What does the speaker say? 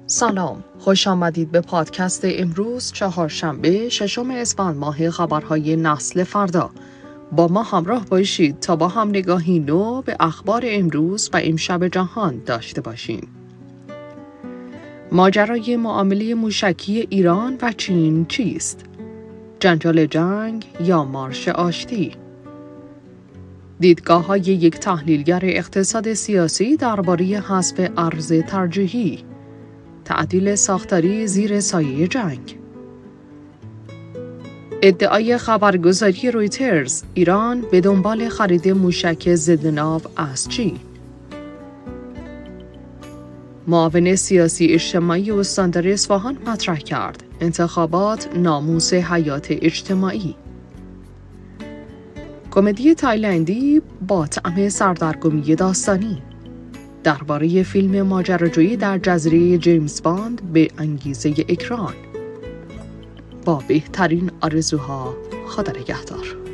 سلام، خوش آمدید به پادکست امروز چهارشنبه 6 اسفند ماه خبرهای نسل فردا. با ما همراه باشید تا با هم نگاهی نو به اخبار امروز و امشب جهان داشته باشیم. ماجرای معامله موشکی ایران و چین چیست؟ جنجال جنگ یا مارش آشتی؟ دیدگاه‌های یک تحلیلگر اقتصاد سیاسی درباره حذف ارز ترجیحی، تعدیل ساختاری زیر سایه جنگ. ادعای خبرگزاری رویترز ایران به دنبال خرید موشک ضد ناو از چین. معاون سیاسی اجتماعی استاندار اصفهان مطرح کرد انتخابات ناموس حیات اجتماعی. کمدی تایلندی با طعم سردرگمی داستانی درباره فیلم ماجراجویی در جزیره جیمز باند به انگیزه اکران. با بهترین آرزوها، خدا نگهدار.